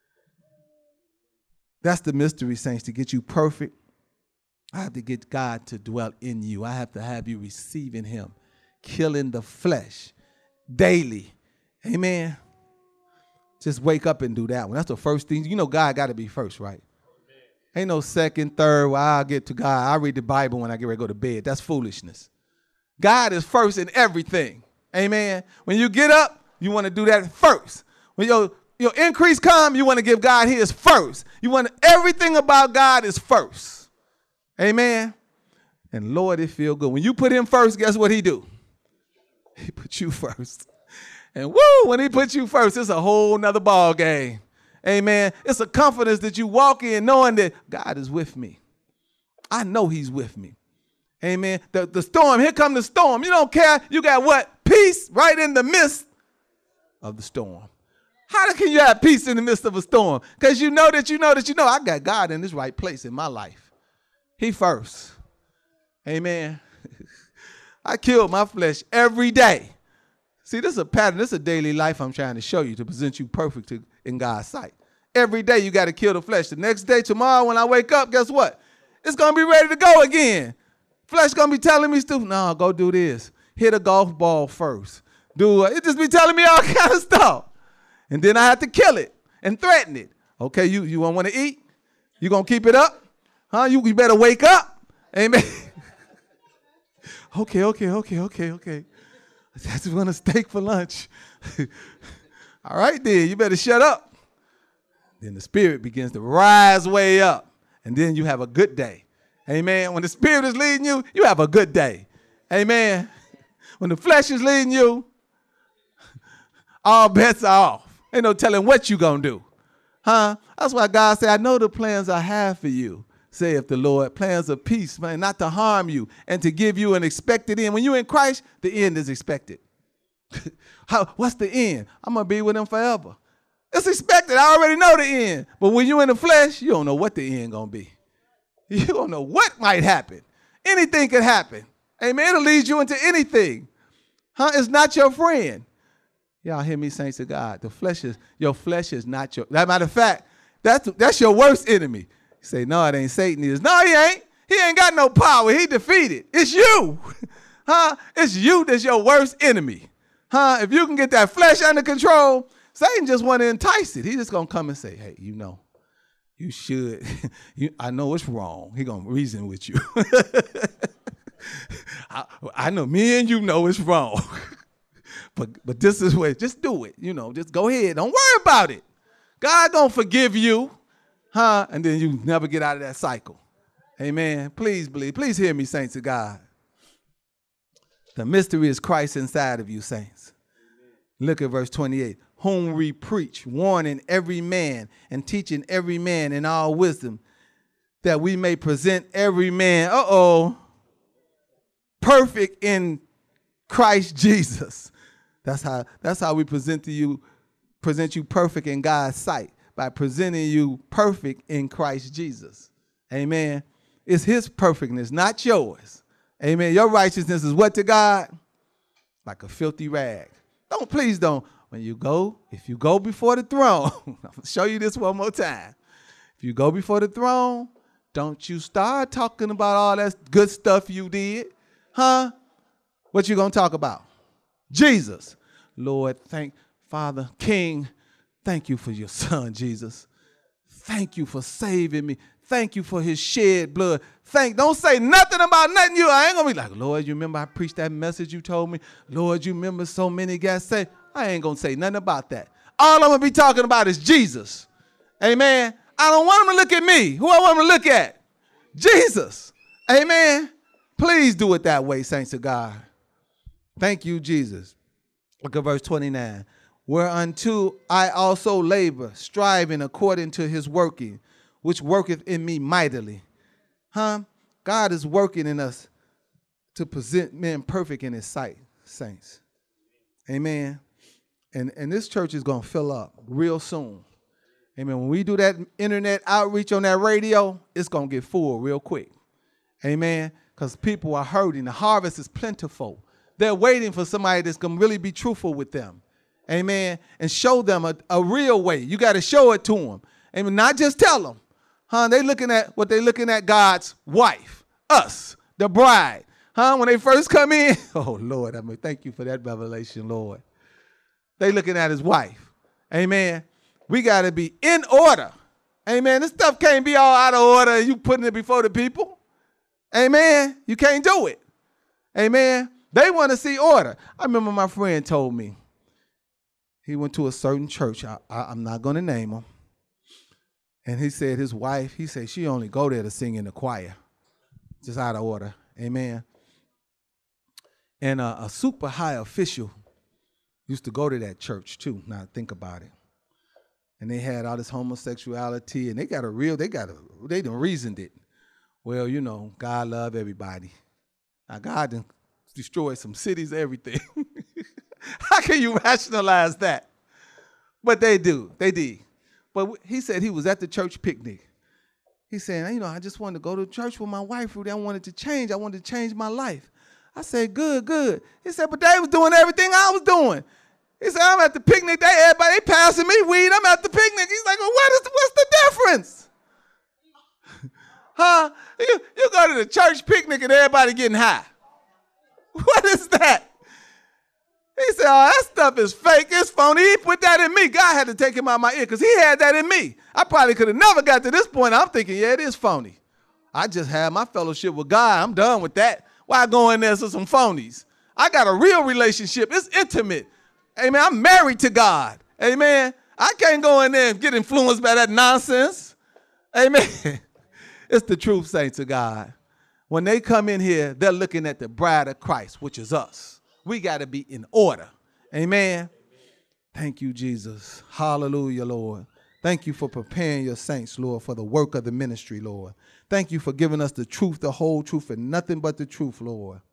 That's the mystery, saints, to get you perfect. I have to get God to dwell in you. I have to have you receiving him, killing the flesh daily. Amen. Just wake up and do that one. That's the first thing. You know God got to be first, right? Ain't no second, third, well, I'll get to God. I read the Bible when I get ready to go to bed. That's foolishness. God is first in everything. Amen. When you get up, you want to do that first. When your increase come, you want to give God his first. Everything about God is first. Amen. And Lord, it feel good. When you put him first, guess what he do? He put you first. And woo, when he put you first, it's a whole nother ball game. Amen. It's a confidence that you walk in knowing that God is with me. I know he's with me. Amen. The storm, here come the storm. You don't care. You got what? Peace right in the midst of the storm. How can you have peace in the midst of a storm? Because you know I got God in this right place in my life. He first. Amen. I kill my flesh every day. See, this is a pattern. This is a daily life I'm trying to show you to present you perfect in God's sight. Every day you got to kill the flesh. The next day, tomorrow, when I wake up, guess what? It's going to be ready to go again. Flesh going to be telling me, no, go do this. Hit a golf ball first. It just be telling me all kind of stuff. And then I have to kill it and threaten it. Okay, you won't want to eat? You going to keep it up? Huh? You better wake up. Amen. Okay. I just want a steak for lunch. All right, then. You better shut up. Then the spirit begins to rise way up. And then you have a good day. Amen. When the spirit is leading you, you have a good day. Amen. When the flesh is leading you, all bets are off. Ain't no telling what you going to do. Huh? That's why God said, I know the plans I have for you, saith the Lord. Plans of peace, man, not to harm you and to give you an expected end. When you're in Christ, the end is expected. What's the end? I'm going to be with him forever. It's expected. I already know the end. But when you're in the flesh, you don't know what the end going to be. You don't know what might happen. Anything could happen. Amen. It'll lead you into anything. Huh? It's not your friend. Y'all hear me, saints of God. Your flesh is not your, as a matter of fact, that's your worst enemy. You say, no, it ain't Satan. No, he ain't. He ain't got no power. He defeated. It's you. Huh? It's you that's your worst enemy. Huh? If you can get that flesh under control, Satan just want to entice it. He just going to come and say, hey, you should. I know it's wrong. He going to reason with you. I know me and you know it's wrong. But this is where, just do it. Just go ahead. Don't worry about it. God going to forgive you. Huh? And then you never get out of that cycle. Amen. Please believe. Please hear me, saints of God. The mystery is Christ inside of you, saints. Look at verse 28. Whom we preach, warning every man and teaching every man in all wisdom, that we may present every man, perfect in Christ Jesus. That's how we present you perfect in God's sight, by presenting you perfect in Christ Jesus. Amen. It's his perfectness, not yours. Amen. Your righteousness is what to God? Like a filthy rag. Please don't. If you go before the throne, I'm going to show you this one more time. If you go before the throne, don't you start talking about all that good stuff you did. Huh? What you going to talk about? Jesus. Lord, Father, King, thank you for your son, Jesus. Thank you for saving me. Thank you for his shed blood. Don't say nothing about nothing. I ain't going to be like, Lord, you remember I preached that message you told me? Lord, you remember so many guys say, I ain't going to say nothing about that. All I'm going to be talking about is Jesus. Amen. I don't want him to look at me. Who I want him to look at? Jesus. Amen. Please do it that way, saints of God. Thank you, Jesus. Look at verse 29. Whereunto I also labor, striving according to his working, which worketh in me mightily. Huh? God is working in us to present men perfect in his sight, saints. Amen. And this church is going to fill up real soon. Amen. When we do that internet outreach on that radio, it's going to get full real quick. Amen. Because people are hurting. The harvest is plentiful. They're waiting for somebody that's going to really be truthful with them. Amen. And show them a real way. You got to show it to them. Amen. Not just tell them. Huh? They're looking at God's wife, us, the bride. Huh? When they first come in, oh, Lord, thank you for that revelation, Lord. They looking at his wife. Amen. We got to be in order. Amen. This stuff can't be all out of order and you putting it before the people. Amen. You can't do it. Amen. They want to see order. I remember my friend told me he went to a certain church. I'm not going to name him. And he said his wife, she only go there to sing in the choir. Just out of order. Amen. And a super high official used to go to that church too. Now think about it. And they had all this homosexuality, and they done reasoned it. Well, God love everybody. Now God done destroyed some cities, everything. How can you rationalize that? But they did. But he said he was at the church picnic. He said, I just wanted to go to church with my wife. I wanted to change. I wanted to change my life. I said, good. He said, but they was doing everything I was doing. He said, I'm at the picnic. Everybody passing me weed. I'm at the picnic. He's like, well, what's the difference? Huh? You go to the church picnic and everybody getting high. What is that? He said, oh, that stuff is fake. It's phony. He put that in me. God had to take him out of my ear because he had that in me. I probably could have never got to this point. I'm thinking, yeah, it is phony. I just had my fellowship with God. I'm done with that. Why go in there to some phonies? I got a real relationship. It's intimate. Amen. I'm married to God. Amen. I can't go in there and get influenced by that nonsense. Amen. It's the truth, saints of God. When they come in here, they're looking at the bride of Christ, which is us. We got to be in order. Amen. Thank you, Jesus. Hallelujah, Lord. Thank you for preparing your saints, Lord, for the work of the ministry, Lord. Thank you for giving us the truth, the whole truth, and nothing but the truth, Lord.